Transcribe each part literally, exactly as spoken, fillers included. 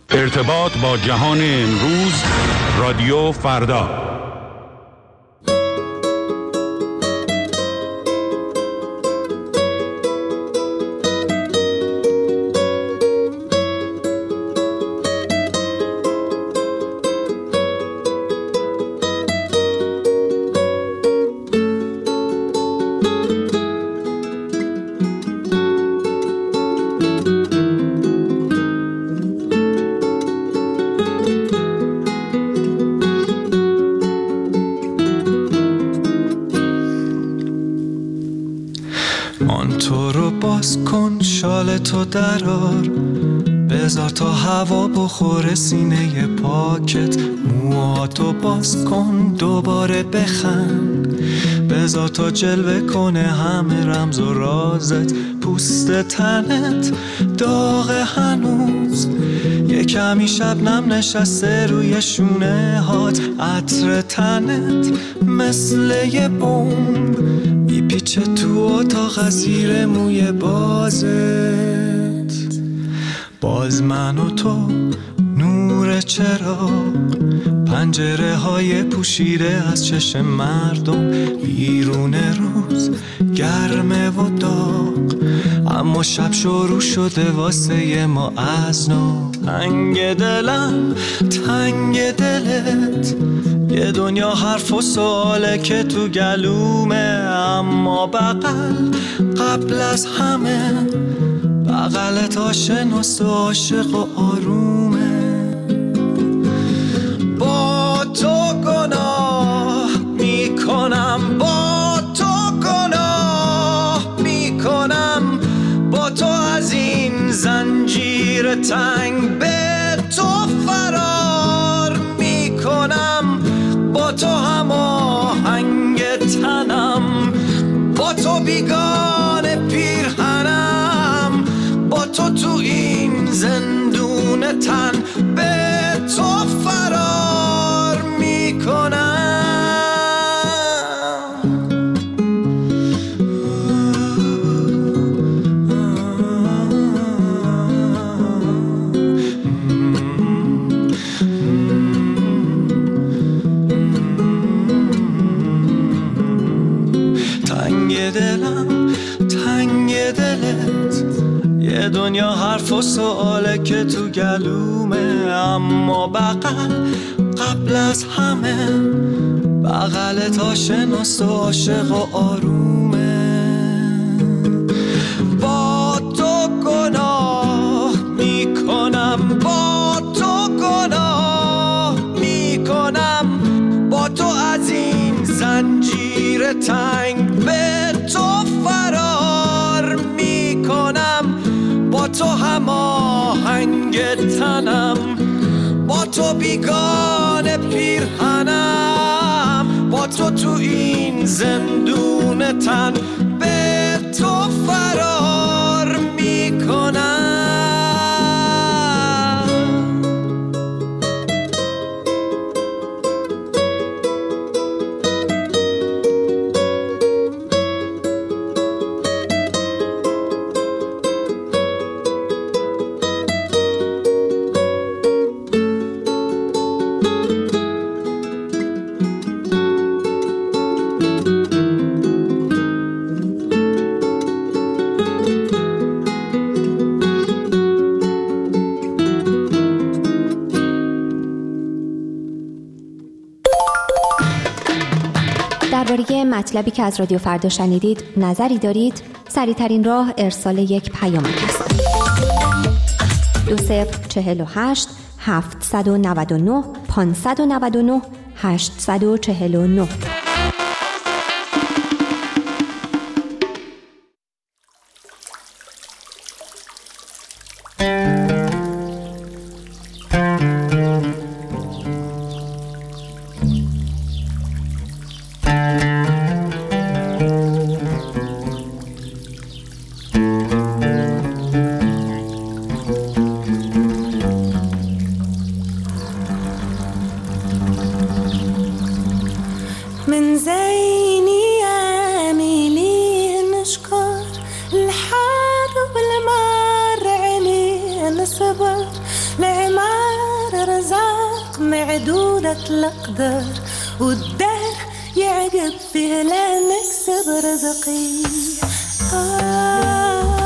ارتباط با جهان امروز، رادیو فردا. تو درار بذار تا هوا بخوره سینه پاکت، موهاتو باز کن دوباره بخند، بذار تا جلوه کنه همه رمز و رازت، پوست تنت داغ هنوز، یه کمی شبنم نشسته روی شونه هات، عطر تنت مثل یه بمب میپیچه تو اتاق زیر موی بازت، باز من و تو نور چراغ، پنجره های پوشیده از چشم مردم، بیرون روز گرمه و داغ، اما شب شروع شده واسه ما از نو، تنگ دلم تنگ دلت، یه دنیا حرف و سواله که تو گلومه، اما بغل قبل از همه بغلت آشناس و عاشق و آرومه، با تو گناه میکنم، با تو گناه میکنم، با تو از این زنجیر تنگ به تو فرار میکنم، با تو هماهنگ تنم، با تو بیگانه پیرهنم، با تو تو این زندون تن به تو فرار میکنم. تنگ دلم تنگ دلت، یه دنیا حرف و سواله که تو گلومه، اما بغل قبل از همه بغلت آشناس و عاشق و آرومه، با تو گناه میکنم، با تو گناه میکنم، با تو از این زنجیر تنگ به تو فرار میکنم، با تو هماهنگ تنم، با تو بیگانه پیرهنم، با تو تو این زندون تن به تو فرار میکنم. درباره مطلبی که از رادیو فردا شنیدید نظری دارید؟ سریع‌ترین راه ارسال یک پیامک است. دو صفر چهل و هشت هفتصد و نود و نه پانصد و نود و نه هشتصد و چهل و نه. من يكبر لعمار رزاق معدودة الأقدار، والدهر يعقب فيه لا نكسب رزقي. آه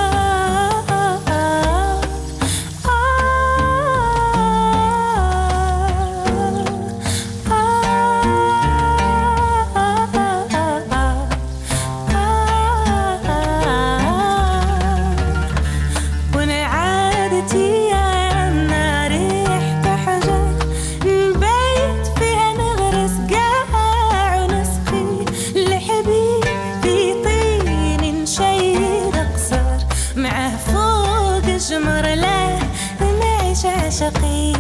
عشقي.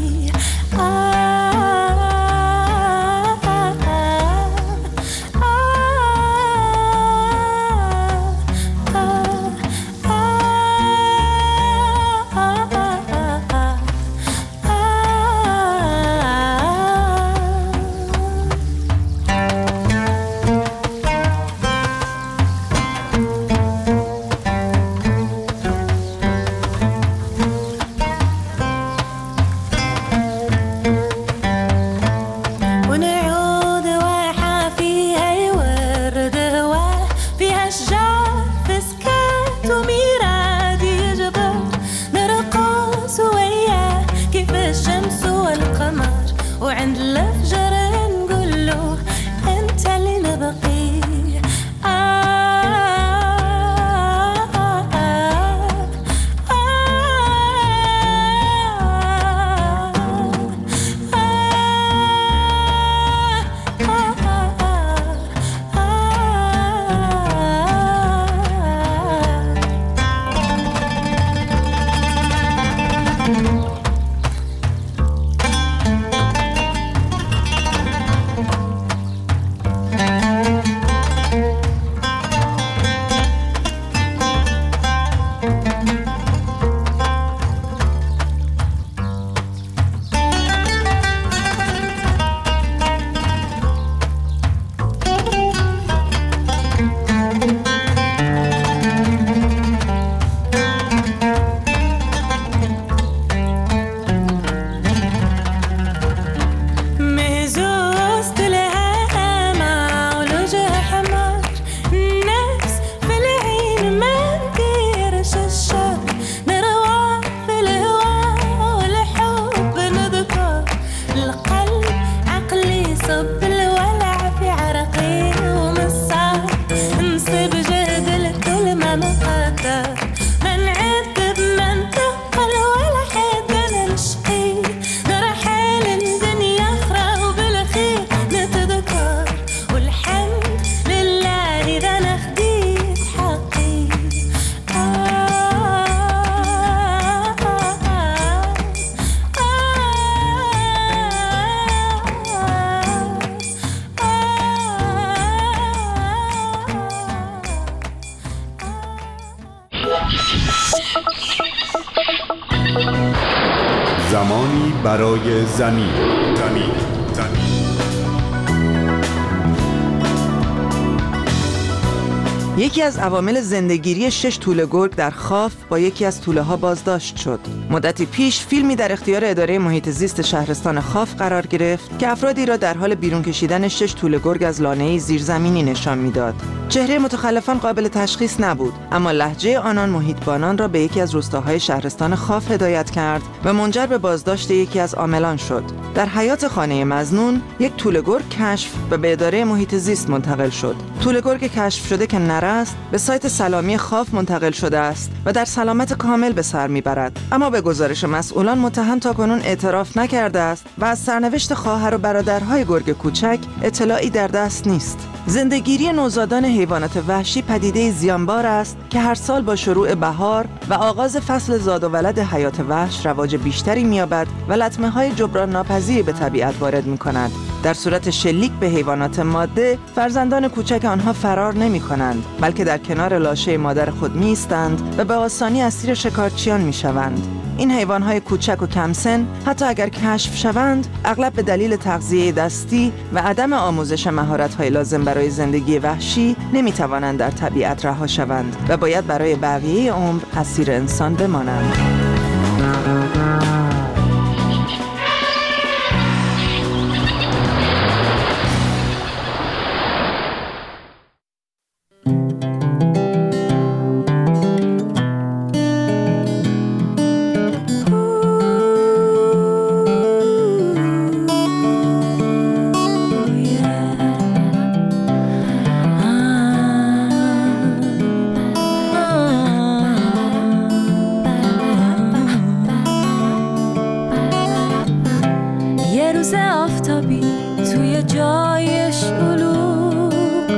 زمانی برای زمین. زمین. زمین. یکی از عوامل زندگیری شش توله گرگ در خاف با یکی از توله ها بازداشت شد. مدتی پیش فیلمی در اختیار اداره محیط زیست شهرستان خاف قرار گرفت که افرادی را در حال بیرون کشیدن شش توله گرگ از لانه‌ای زیرزمینی نشان میداد. چهره متخلفان قابل تشخیص نبود، اما لهجه آنان محیطبانان را به یکی از روستاهای شهرستان خاف هدایت کرد و منجر به بازداشت یکی از عاملان شد. در حیاط خانه مظنون یک توله گرگ کشف و به اداره محیط زیست منتقل شد. توله گرگ کشف شده که نره است به سایت سلامی خاف منتقل شده است و در سلامت کامل به سر میبرد، اما به گزارش مسئولان متهم تاکنون اعتراف نکرده است و از سرنوشت خواهر و برادرهای گرگ کوچک اطلاعی در دست نیست. زندگیری نوزادان حیوانات وحشی پدیده زیانبار است که هر سال با شروع بهار و آغاز فصل زاد و ولد حیات وحش رواج بیشتری می‌یابد و لطمه‌های جبران ناپذیری به طبیعت وارد می‌کند. در صورت شلیک به حیوانات ماده، فرزندان کوچک آنها فرار نمی‌کنند، بلکه در کنار لاشه مادر خود می‌ایستند و به آسانی اسیر شکارچیان می‌شوند. این حیوان‌های کوچک و کم سن حتی اگر کشف شوند، اغلب به دلیل تغذیه دستی و عدم آموزش مهارت‌های لازم برای زندگی وحشی نمی‌توانند در طبیعت رها شوند و باید برای بقیه عمر اسیر انسان بمانند. روز آفتابی توی جای شلوغ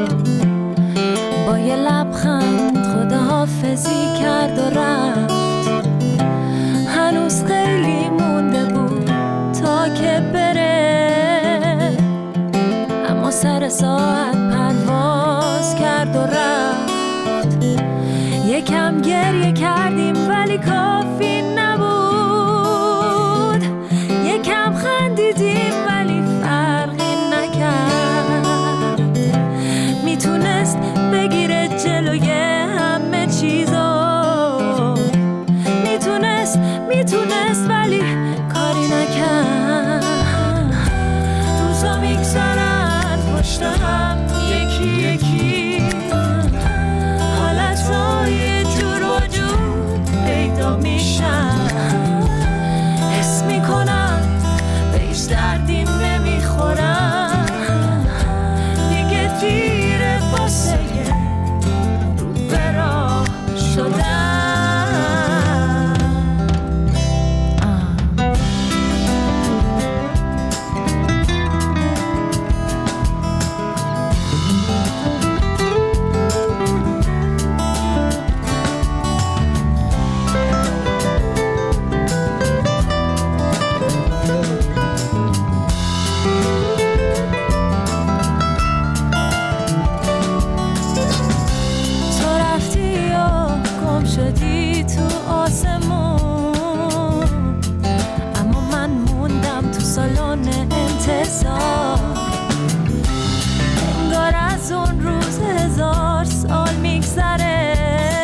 با یه لبخند خداحافظی کرد و رفت. هنوز خیلی مونده بود تا که بره، اما سر ساعت پرواز کرد و رفت. یکم گریه کردیم ولی کافی نبود، یکم خندیدیم ولی فرقی نکرد. میتونست بگیره جلوی همه چیزو، میتونست میتونست ولی کاری نکرد. روزا میگذرن پشت هم یکی یکی، حالتهای جور وجود پیدا میشن. حس میکنم به هیچ دردیم نمیخورم، دیگه دیره واسه رو به راه شدن. انگار از اون روز هزار سال میگذره،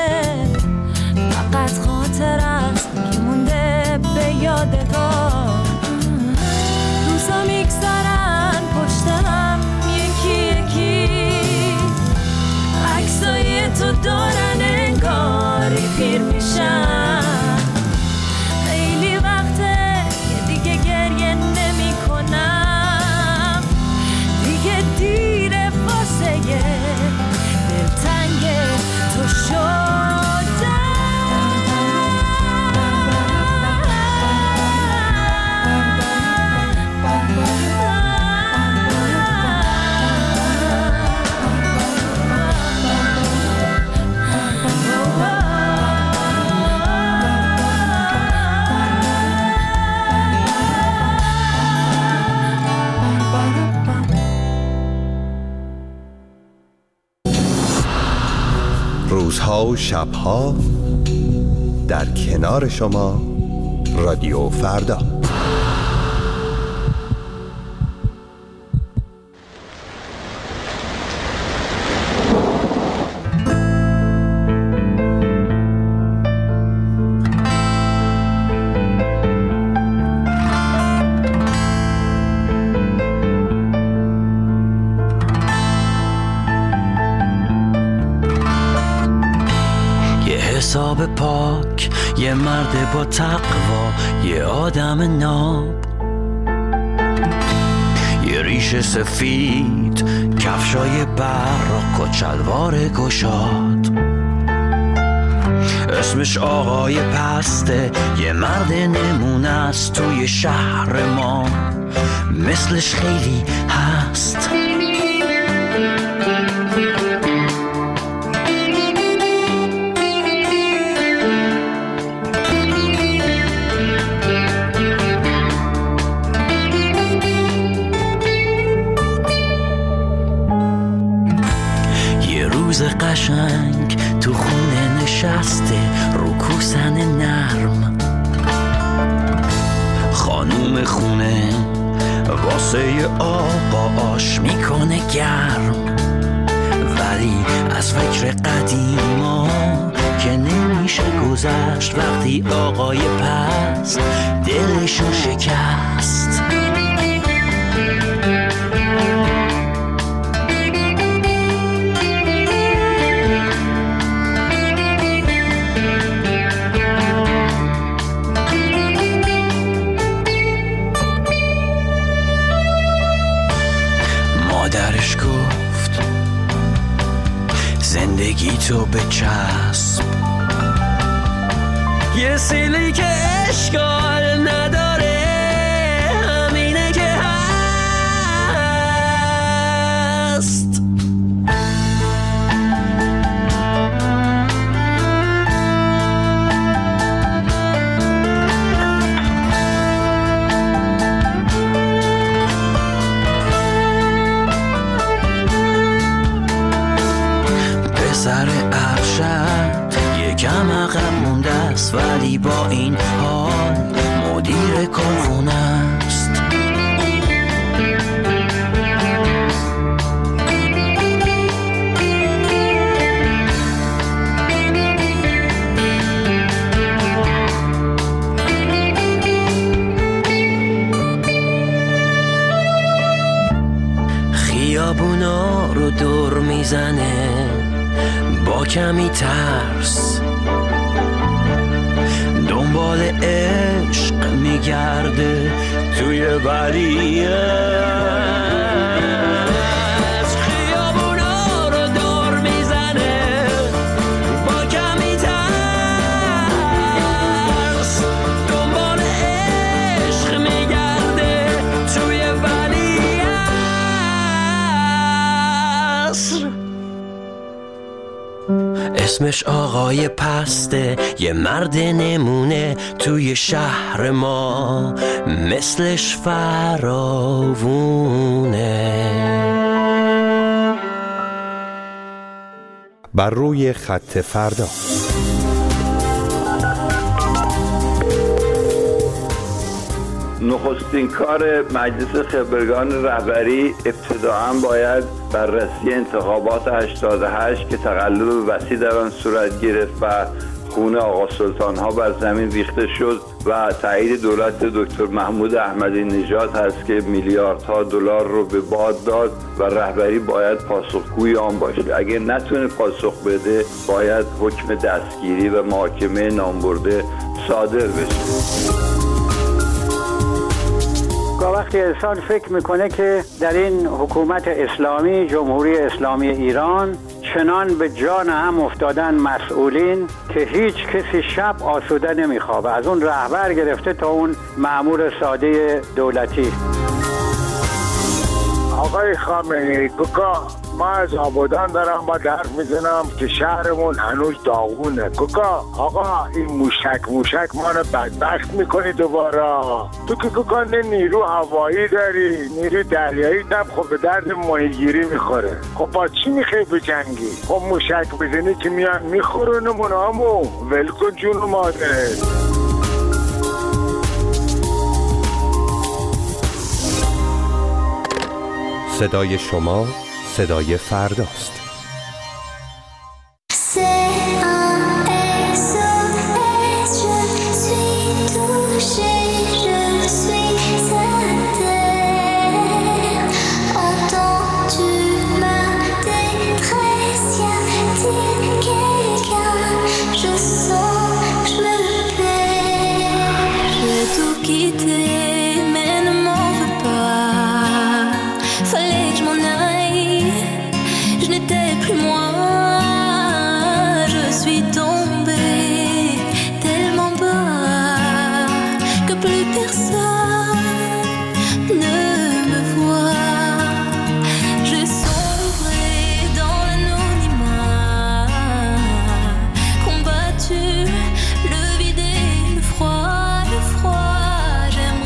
فقط خاطر است که مونده به یادگار. روزا میگذرن پشت هم یکی یکی، عکسای تو دارن انگاری پیر میشن. خیلی وقته که دیگه گریه نمی کنم، دیگه دیره واسه دلتنگ تو روزها و شبها در کنار شما رادیو فردا. حساب پاک، یه مرد با تقوا، یه آدم ناب، یه ریش سفید، کفشای براق و چلوار گشاد. اسمش آقای پسته، یه مرد نمونه است توی شهر ما، مثلش خیلی هست. قشنگ تو خونه نشسته رو کوسن نرم، خانوم خونه واسه آقا آش میکنه گرم، ولی از فکر قدیما که نمیشه گذشت وقتی آقای پس دلشو شکست. مادرش گفت زندگی تو به چسب، یه سیلی که اشکال نداره، همینه که کمی ترس دنبال عشق میگرده توی ولیه اسمش آقای پسته، یه مرد نمونه توی شهر ما، مثلش فراوونه. بر روی خط فردا. نخستین کار مجلس خبرگان رهبری ابتداعاً باید بررسی انتخابات هشتاد و هشت که تقلب وسیع در آن صورت گرفت و خون آقا سلطان ها بر زمین ریخته شد و تایید دولت دکتر محمود احمدی نژاد هست که میلیاردها دلار رو به باد داد و رهبری باید پاسخگوی آن باشه. اگه نتونه پاسخ بده باید حکم دستگیری و محاکمه نامبرده صادر بشه. وقتی انسان فکر میکنه که در این حکومت اسلامی، جمهوری اسلامی ایران، چنان به جان هم افتادن مسئولین که هیچ کسی شب آسوده نمیخوابه، از اون رهبر گرفته تا اون مأمور ساده دولتی. آقای خامنه‌ای کوکا، ما از آبادان دارم با درف میزنم که شهرمون هنوز داغونه. کوکا آقا این موشک موشک ما رو بدبخت میکنی دوباره. تو که کوکا نه نیرو هوایی داری، نیرو دریایی دم، خب به درد ماهیگیری میخوره. خب با چی میخوای بجنگی؟ خب موشک بزنی که میان میخورونمون همو ولکن جون مادر. صدای شما صدای فرداست. Le vide et le froid, le froid, j'aime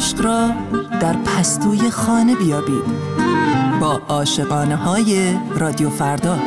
عشق را در پستوی خانه بیابید با عاشقانه های رادیو فردا.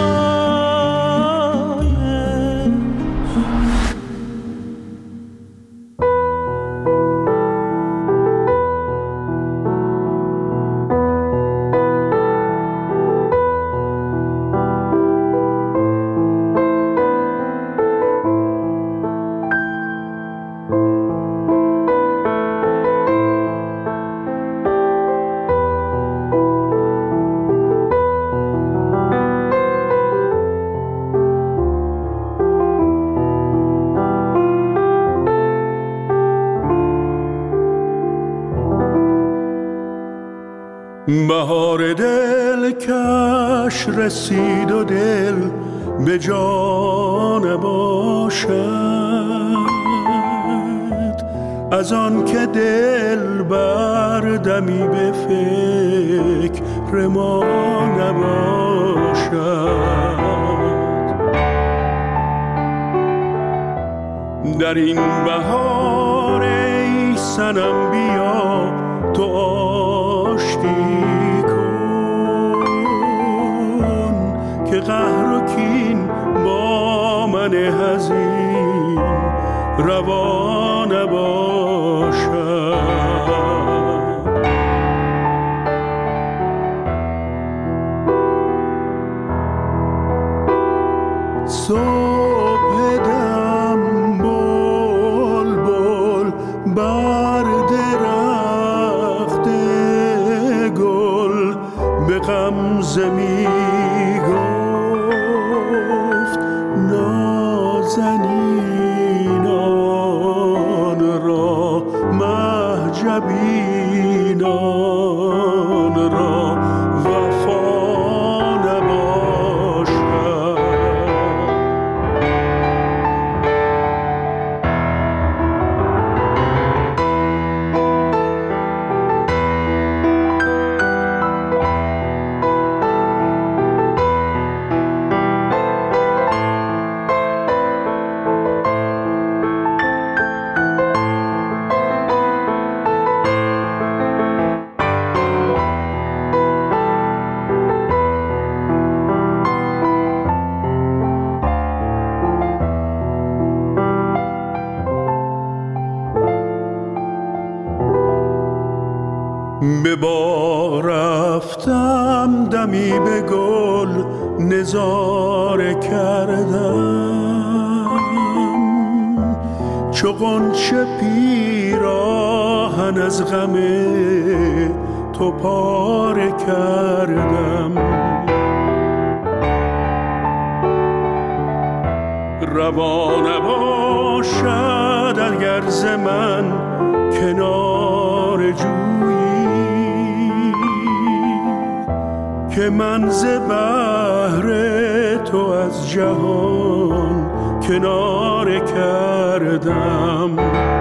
بهار دل کش رسید و دل به جان باشد، از آن که دل بردمی به فکر ما نباشد. در این بهار ای صنم بیا تو آشتی که قهر و کین با من حزین روا نباشد. صبح دم بلبل بر درخت گل به غمزه می نازنینان را مهجبینان را وفا نباشد. به با رفتم دمی به گل نظاره کردم، چو غنچه پیراهن از غم تو پاره کردم. روا نباشد اگر ز من کنار جویی که من ز بحر تو از جهان کناره کردم.